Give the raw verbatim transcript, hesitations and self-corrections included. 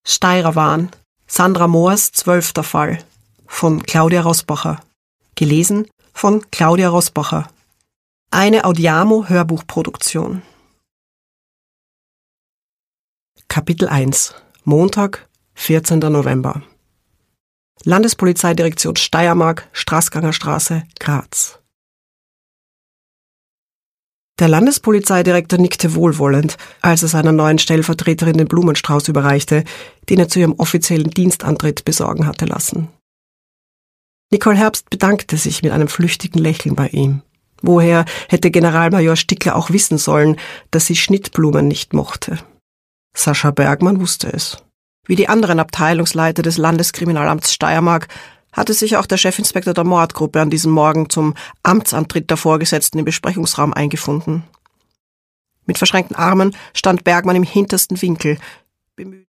Steirer waren. Sandra Moors zwölfter Fall von Claudia Roßbacher. Gelesen von Claudia Roßbacher. Eine Audiamo-Hörbuchproduktion. Kapitel eins. Montag, vierzehnter November. Landespolizeidirektion Steiermark, Straßganger Straße, Graz. Der Landespolizeidirektor nickte wohlwollend, als er seiner neuen Stellvertreterin den Blumenstrauß überreichte, den er zu ihrem offiziellen Dienstantritt besorgen hatte lassen. Nicole Herbst bedankte sich mit einem flüchtigen Lächeln bei ihm. Woher hätte Generalmajor Stickler auch wissen sollen, dass sie Schnittblumen nicht mochte? Sascha Bergmann wusste es. Wie die anderen Abteilungsleiter des Landeskriminalamts Steiermark hatte sich auch der Chefinspektor der Mordgruppe an diesem Morgen zum Amtsantritt der Vorgesetzten im Besprechungsraum eingefunden. Mit verschränkten Armen stand Bergmann im hintersten Winkel, bemüht